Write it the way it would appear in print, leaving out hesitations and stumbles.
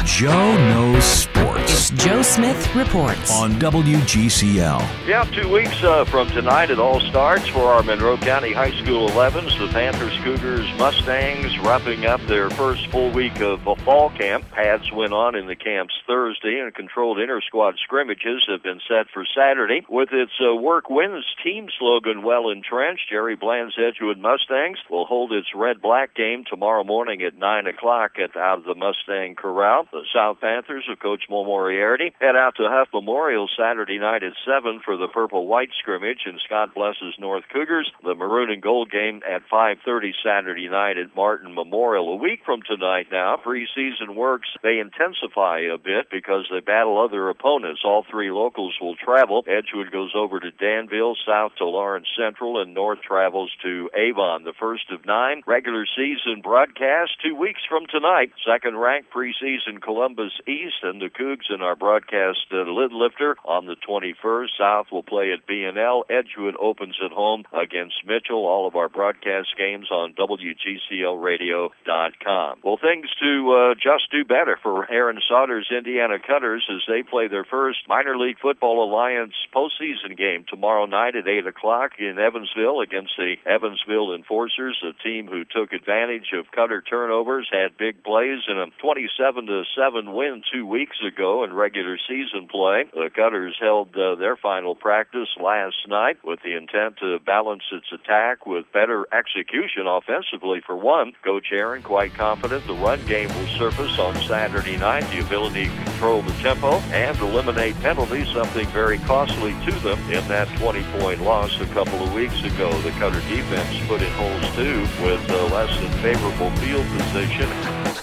Joe Knows Sports. It's Joe Smith Reports On WGCL. Yeah, 2 weeks from tonight it all starts for our Monroe County High School 11s. The Panthers, Cougars, Mustangs wrapping up their first full week of fall camp. Pads went on in the camps Thursday, and controlled inter-squad scrimmages have been set for Saturday. With its Work Wins team slogan well entrenched, Jerry Bland's Edgewood Mustangs will hold its red-black game tomorrow morning at 9 o'clock out of the Mustang Corral. The South Panthers of Coach Mo Moriarty head out to Huff Memorial Saturday night at 7 for the purple-white scrimmage, and Scott Bless's North Cougars, the maroon and gold game at 5:30 Saturday night at Martin Memorial. A week from tonight now, preseason works, they intensify a bit because they battle other opponents. All three locals will travel. Edgewood goes over to Danville, South to Lawrence Central, and North travels to Avon. The first of 9 regular season broadcasts 2 weeks from tonight. Second-ranked preseason Columbus East and the Cougs in our broadcast lid lifter on the 21st. South will play at B&L. Edgewood opens at home against Mitchell. All of our broadcast games on WGCLradio.com. Well, things to just do better for Aaron Sauter's Indiana Cutters as they play their first Minor League Football Alliance postseason game tomorrow night at 8 o'clock in Evansville against the Evansville Enforcers, a team who took advantage of Cutter turnovers, had big plays, and a 27-7 win 2 weeks ago in regular season play. The Cutters held their final practice last night with the intent to balance its attack with better execution offensively for one. Coach Aaron quite confident the run game will surface on Saturday night, the ability to control the tempo and eliminate penalties, something very costly to them in that 20-point loss a couple of weeks ago. The Cutter defense put in holes too with less than favorable field position.